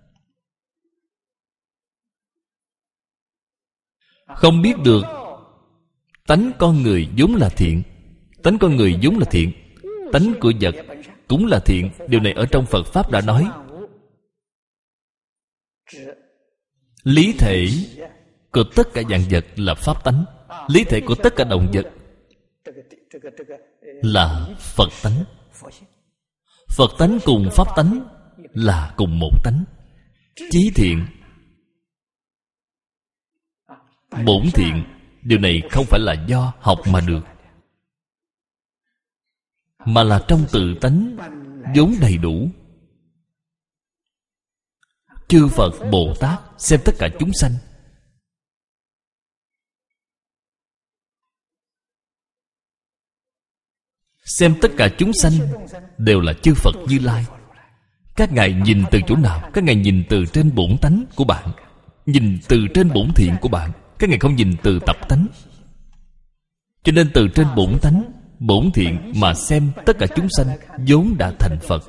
Không biết được tánh con người vốn là thiện. Tánh con người vốn là thiện, tánh của vật cũng là thiện. Điều này ở trong Phật Pháp đã nói. Lý thể của tất cả vạn vật là pháp tánh. Lý thể của tất cả động vật là Phật tánh. Phật tánh cùng pháp tánh là cùng một tánh. Chí thiện, bổn thiện. Điều này không phải là do học mà được, mà là trong tự tánh vốn đầy đủ. Chư Phật Bồ Tát xem tất cả chúng sanh, xem tất cả chúng sanh đều là chư Phật Như Lai. Các ngài nhìn từ chỗ nào? Các ngài nhìn từ trên bổn tánh của bạn, nhìn từ trên bổn thiện của bạn. Các ngài không nhìn từ tập tánh. Cho nên từ trên bổn tánh, bổn thiện mà xem tất cả chúng sanh vốn đã thành Phật.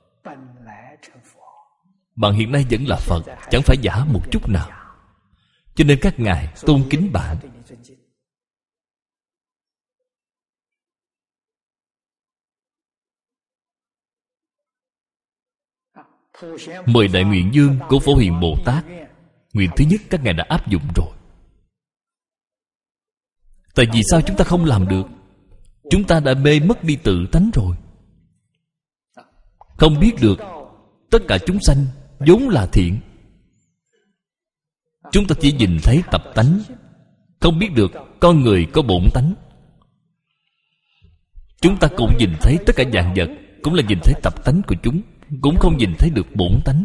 Bạn hiện nay vẫn là Phật, chẳng phải giả một chút nào. Cho nên các ngài tôn kính bạn. Mười đại nguyện dương của Phổ Hiền Bồ Tát, nguyện thứ nhất các ngài đã áp dụng rồi. Tại vì sao chúng ta không làm được? Chúng ta đã mê mất đi tự tánh rồi, không biết được tất cả chúng sanh vốn là thiện. Chúng ta chỉ nhìn thấy tập tánh, không biết được con người có bổn tánh. Chúng ta cũng nhìn thấy tất cả vạn vật, cũng là nhìn thấy tập tánh của chúng, cũng không nhìn thấy được bổn tánh.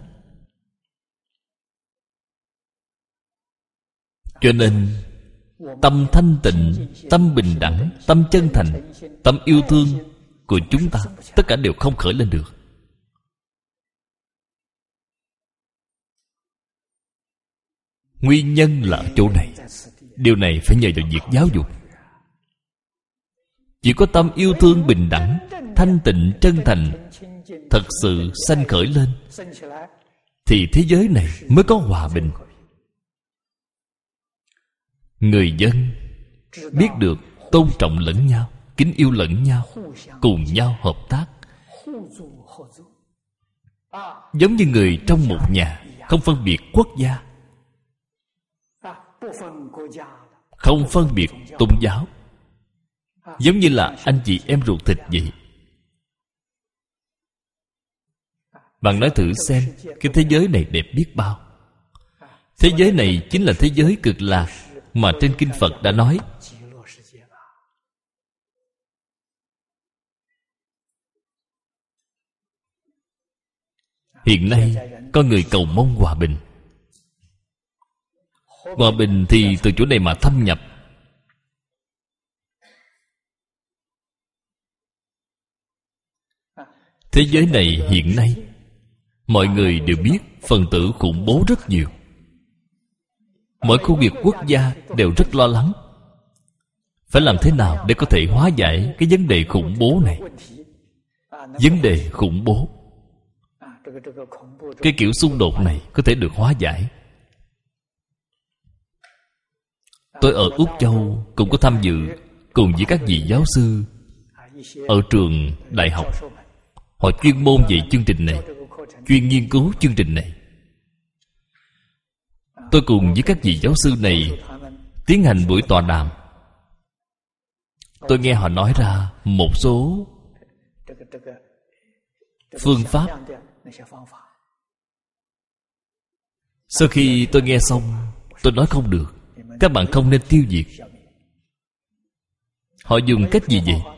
Cho nên tâm thanh tịnh, tâm bình đẳng, tâm chân thành, tâm yêu thương của chúng ta tất cả đều không khởi lên được. Nguyên nhân là ở chỗ này. Điều này phải nhờ vào việc giáo dục. chỉ có tâm yêu thương bình đẳng, thanh tịnh chân thành thật sự sanh khởi lên, thì thế giới này mới có hòa bình. Người dân biết được tôn trọng lẫn nhau, kính yêu lẫn nhau, cùng nhau hợp tác, giống như người trong một nhà, không phân biệt quốc gia, không phân biệt tôn giáo, giống như là anh chị em ruột thịt vậy. Bạn nói thử xem, cái thế giới này đẹp biết bao. Thế giới này chính là thế giới cực lạc mà trên kinh Phật đã nói. Hiện nay con người cầu mong hòa bình. Hòa bình thì từ chỗ này mà thâm nhập. Thế giới này hiện nay mọi người đều biết phần tử khủng bố rất nhiều. Mỗi khu vực quốc gia đều rất lo lắng, phải làm thế nào để có thể hóa giải cái vấn đề khủng bố này. Vấn đề khủng bố, cái kiểu xung đột này có thể được hóa giải. Tôi ở Úc Châu cũng có tham dự cùng với các vị giáo sư ở trường đại học. Họ chuyên môn về chương trình này, chuyên nghiên cứu chương trình này. Tôi cùng với các vị giáo sư này tiến hành buổi tọa đàm. Tôi nghe họ nói ra một số phương pháp. Sau khi tôi nghe xong, tôi nói không được, các bạn không nên tiêu diệt. Họ dùng cách gì vậy?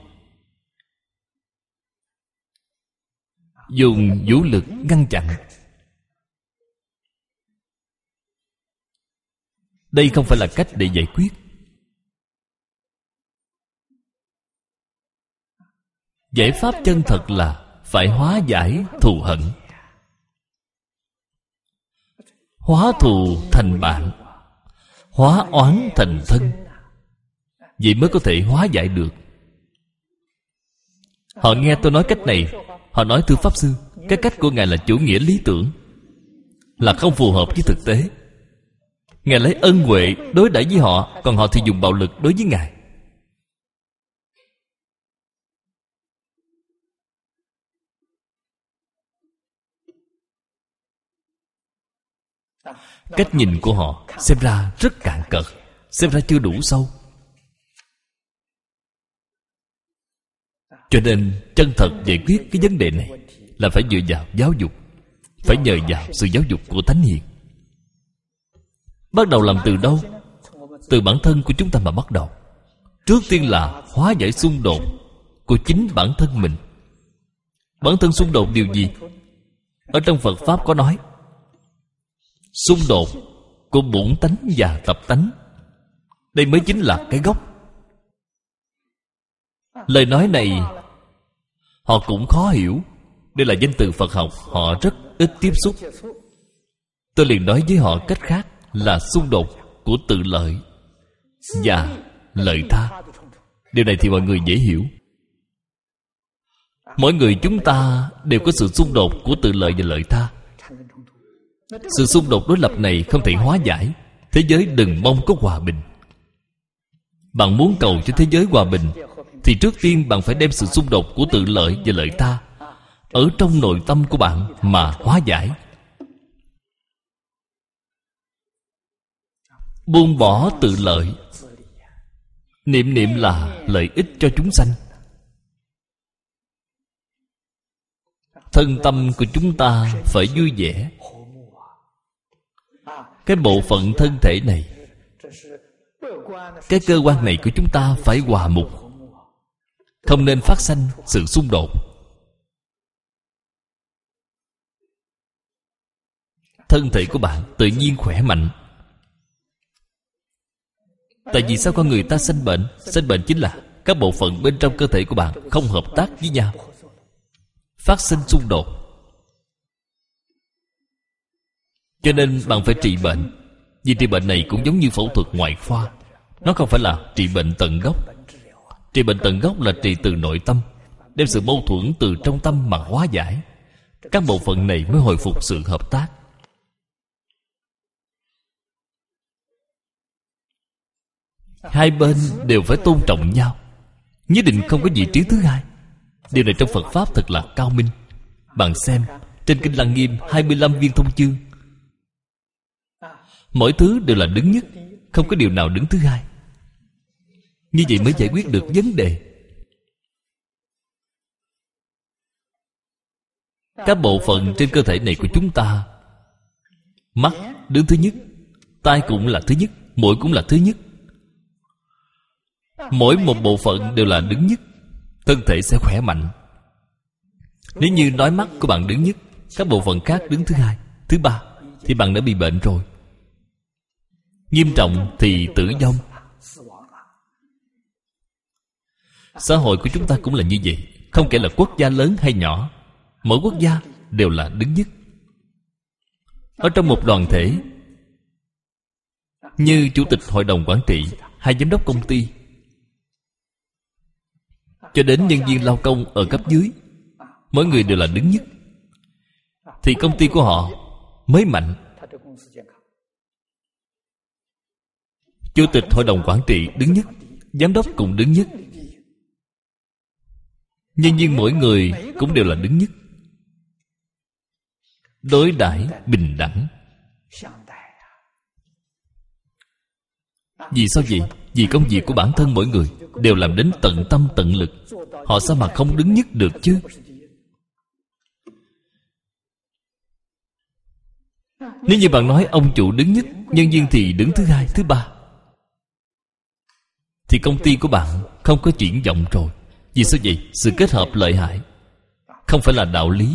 Dùng vũ lực ngăn chặn. Đây không phải là cách để giải quyết. Giải pháp chân thật là phải hóa giải thù hận, hóa thù thành bạn, hóa oán thành thân. Vậy mới có thể hóa giải được. Họ nghe tôi nói cách này, họ nói: thưa Pháp Sư, cái cách của Ngài là chủ nghĩa lý tưởng, là không phù hợp với thực tế. Ngài lấy ân huệ đối đãi với họ, còn họ thì dùng bạo lực đối với Ngài. Cách nhìn của họ xem ra rất cạn cợt, xem ra chưa đủ sâu. Cho nên chân thật giải quyết cái vấn đề này là phải dựa vào giáo dục, phải nhờ vào sự giáo dục của Thánh Hiền. Bắt đầu làm từ đâu? Từ bản thân của chúng ta mà bắt đầu. Trước tiên là hóa giải xung đột của chính bản thân mình. Bản thân xung đột điều gì? Ở trong Phật Pháp có nói xung đột của bổn tánh và tập tánh. Đây mới chính là cái gốc. Lời nói này họ cũng khó hiểu. Đây là danh từ Phật học, họ rất ít tiếp xúc. Tôi liền nói với họ cách khác là xung đột của tự lợi và lợi tha. Điều này thì mọi người dễ hiểu. Mỗi người chúng ta đều có sự xung đột của tự lợi và lợi tha. Sự xung đột đối lập này không thể hóa giải. Thế giới đừng mong có hòa bình. Bạn muốn cầu cho thế giới hòa bình thì trước tiên bạn phải đem sự xung đột của tự lợi và lợi tha ở trong nội tâm của bạn mà hóa giải. Buông bỏ tự lợi, niệm niệm là lợi ích cho chúng sanh. Thân tâm của chúng ta phải vui vẻ. Cái bộ phận thân thể này, cái cơ quan này của chúng ta phải hòa mục, không nên phát sanh sự xung đột. Thân thể của bạn tự nhiên khỏe mạnh. Tại vì sao con người ta sanh bệnh? Sanh bệnh chính là các bộ phận bên trong cơ thể của bạn không hợp tác với nhau, phát sinh xung đột. Cho nên bạn phải trị bệnh. Vì trị bệnh này cũng giống như phẫu thuật ngoại khoa, nó không phải là trị bệnh tận gốc. Trị bệnh tận gốc là trị từ nội tâm, đem sự mâu thuẫn từ trong tâm mà hóa giải. Các bộ phận này mới hồi phục sự hợp tác. Hai bên đều phải tôn trọng nhau, nhất định không có vị trí thứ hai. Điều này trong Phật Pháp thật là cao minh. Bạn xem, trên Kinh Lăng Nghiêm 25 viên thông chương, mỗi thứ đều là đứng nhất, không có điều nào đứng thứ hai. Như vậy mới giải quyết được vấn đề. Các bộ phận trên cơ thể này của chúng ta, mắt đứng thứ nhất, tai cũng là thứ nhất, mũi cũng là thứ nhất. Mỗi một bộ phận đều là đứng nhất, thân thể sẽ khỏe mạnh. Nếu như nói mắt của bạn đứng nhất, các bộ phận khác đứng thứ hai, thứ ba, thì bạn đã bị bệnh rồi. Nghiêm trọng thì tử vong. Xã hội của chúng ta cũng là như vậy. Không kể là quốc gia lớn hay nhỏ, mỗi quốc gia đều là đứng nhất. Ở trong một đoàn thể, như chủ tịch hội đồng quản trị, hay giám đốc công ty, cho đến nhân viên lao công ở cấp dưới, mỗi người đều là đứng nhất, thì công ty của họ mới mạnh. Chủ tịch hội đồng quản trị đứng nhất, giám đốc cũng đứng nhất, nhân viên mỗi người cũng đều là đứng nhất. Đối đãi bình đẳng. Vì sao vậy? Vì công việc của bản thân mỗi người đều làm đến tận tâm tận lực. Họ sao mà không đứng nhất được chứ? Nếu như bạn nói ông chủ đứng nhất, nhân viên thì đứng thứ hai, thứ ba, thì công ty của bạn không có triển vọng rồi. Vì sao vậy? Sự kết hợp lợi hại, không phải là đạo lý.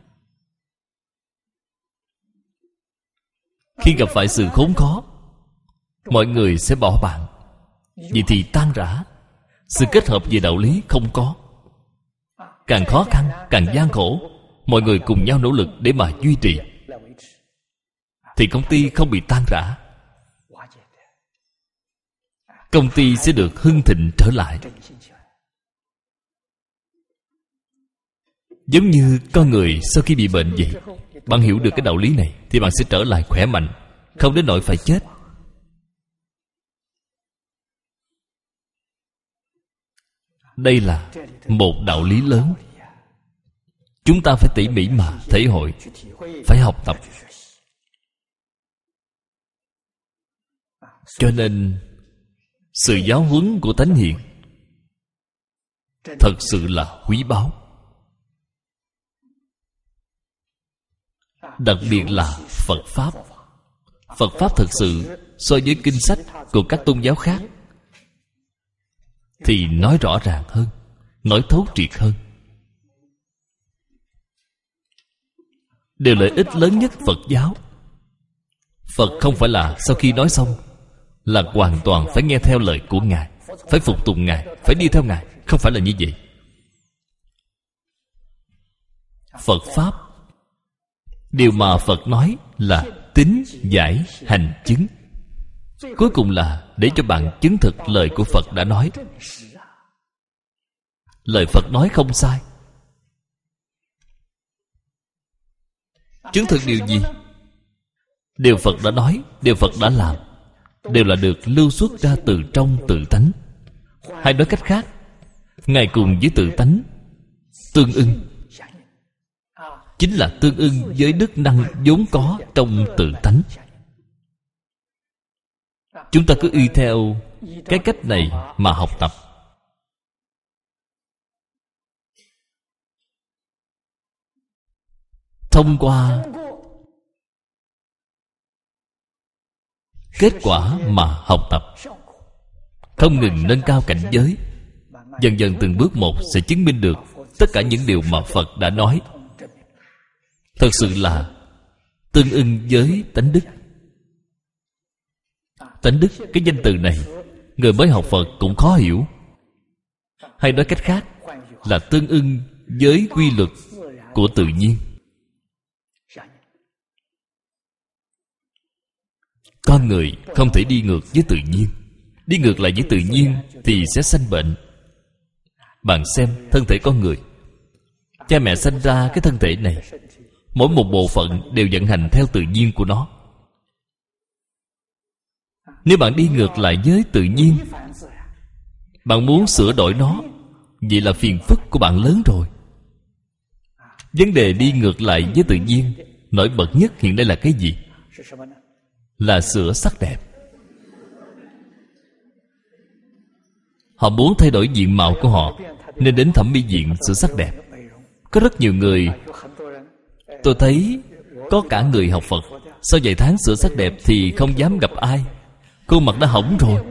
Khi gặp phải sự khốn khó, mọi người sẽ bỏ bạn. Vậy thì tan rã. Sự kết hợp về đạo lý không có. Càng khó khăn, càng gian khổ, mọi người cùng nhau nỗ lực để mà duy trì, thì công ty không bị tan rã. Công ty sẽ được hưng thịnh trở lại. Giống như con người sau khi bị bệnh vậy. Bạn hiểu được cái đạo lý này thì bạn sẽ trở lại khỏe mạnh, không đến nỗi phải chết. Đây là một đạo lý lớn. Chúng ta phải tỉ mỉ mà thể hội, phải học tập. Cho nên sự giáo huấn của Thánh Hiền thật sự là quý báu. Đặc biệt là Phật Pháp. Phật Pháp thật sự so với kinh sách của các tôn giáo khác thì nói rõ ràng hơn, nói thấu triệt hơn. Điều lợi ích lớn nhất Phật giáo, Phật không phải là sau khi nói xong là hoàn toàn phải nghe theo lời của Ngài, phải phục tùng Ngài, phải đi theo Ngài. Không phải là như vậy. Phật Pháp, điều mà Phật nói là tín giải hành chứng. Cuối cùng là để cho bạn chứng thực lời của Phật đã nói. Lời Phật nói không sai. Chứng thực điều gì? Điều Phật đã nói, điều Phật đã làm, đều là được lưu xuất ra từ trong tự tánh. Hay nói cách khác, Ngài cùng với tự tánh tương ưng, chính là tương ưng với đức năng vốn có trong tự tánh. Chúng ta cứ y theo cái cách này mà học tập. Thông qua kết quả mà học tập, không ngừng nâng cao cảnh giới, dần dần từng bước một sẽ chứng minh được tất cả những điều mà Phật đã nói thật sự là tương ưng với tánh đức. Tánh đức, cái danh từ này người mới học Phật cũng khó hiểu. Hay nói cách khác là tương ưng với quy luật của tự nhiên. Con người không thể đi ngược với tự nhiên. Đi ngược lại với tự nhiên thì sẽ sanh bệnh. Bạn xem thân thể con người, cha mẹ sanh ra cái thân thể này, mỗi một bộ phận đều vận hành theo tự nhiên của nó. Nếu bạn đi ngược lại với tự nhiên, bạn muốn sửa đổi nó, vậy là phiền phức của bạn lớn rồi. Vấn đề đi ngược lại với tự nhiên nổi bật nhất hiện nay là cái gì? Là sửa sắc đẹp. Họ muốn thay đổi diện mạo của họ, nên đến thẩm mỹ viện sửa sắc đẹp. Có rất nhiều người, tôi thấy có cả người học Phật, sau vài tháng sửa sắc đẹp thì không dám gặp ai, khuôn mặt đã hỏng rồi.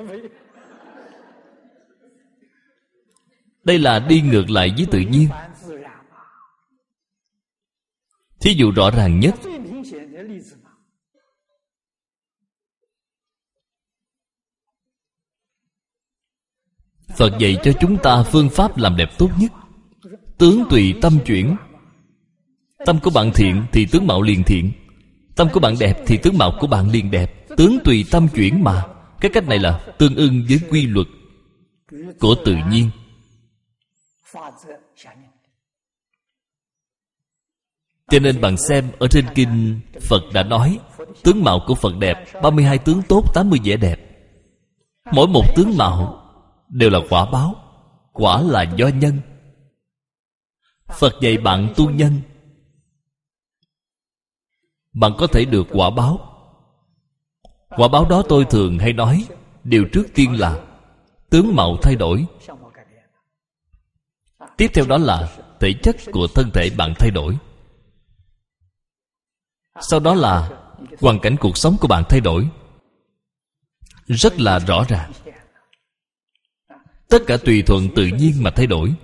Đây là đi ngược lại với tự nhiên. Thí dụ rõ ràng nhất, Phật dạy cho chúng ta phương pháp làm đẹp tốt nhất. Tướng tùy tâm chuyển. Tâm của bạn thiện thì tướng mạo liền thiện, tâm của bạn đẹp thì tướng mạo của bạn liền đẹp. Tướng tùy tâm chuyển mà. Cái cách này là tương ưng với quy luật của tự nhiên. Cho nên bạn xem ở trên kinh, Phật đã nói tướng mạo của Phật đẹp, 32 tướng tốt, 80 vẻ đẹp. Mỗi một tướng mạo đều là quả báo. Quả là do nhân. Phật dạy bạn tu nhân, bạn có thể được quả báo. Quả báo đó tôi thường hay nói, điều trước tiên là tướng mạo thay đổi. Tiếp theo đó là thể chất của thân thể bạn thay đổi. Sau đó là hoàn cảnh cuộc sống của bạn thay đổi. Rất là rõ ràng. Tất cả tùy thuận tự nhiên mà thay đổi.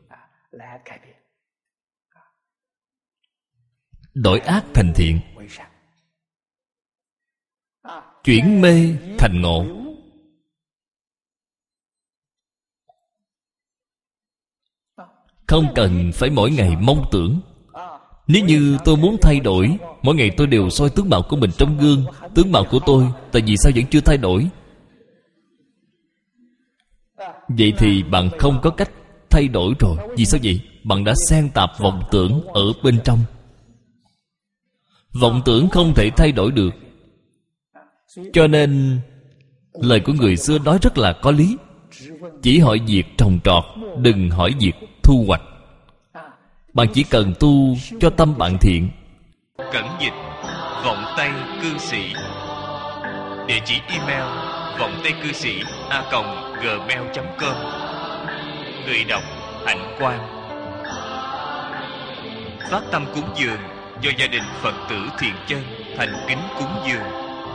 Đổi ác thành thiện, chuyển mê thành ngộ. Không cần phải mỗi ngày mong tưởng. Nếu như tôi muốn thay đổi, mỗi ngày tôi đều soi tướng mạo của mình trong gương. Tướng mạo của tôi, tại vì sao vẫn chưa thay đổi? Vậy thì bạn không có cách thay đổi rồi. Vì sao vậy? Bạn đã xen tạp vọng tưởng ở bên trong. Vọng tưởng không thể thay đổi được. Cho nên lời của người xưa nói rất là có lý. Chỉ hỏi việc trồng trọt, đừng hỏi việc thu hoạch. Bạn chỉ cần tu cho tâm bạn thiện. Cẩn dịch vọng tây cư sĩ. Địa chỉ email vọng tây cư sĩ @gmail.com. Người đọc Hạnh Quang. Phát tâm cúng dường do gia đình Phật tử Thiện Chân thành kính cúng dường.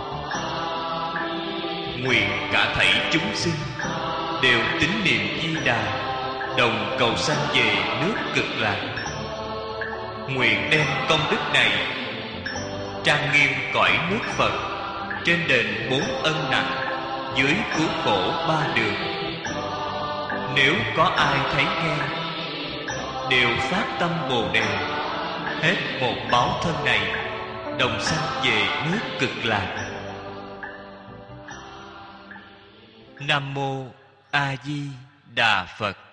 Nguyện cả thảy chúng sinh đều tín niệm Di Đà, đồng cầu sanh về nước Cực Lạc. Nguyện đem công đức này trang nghiêm cõi nước Phật, trên đền 4 ân nặng, dưới cứu khổ 3 đường. Nếu có ai thấy nghe, đều phát tâm Bồ Đề, hết một báo thân này, đồng sanh về nước Cực Lạc. Nam mô A Di Đà Phật.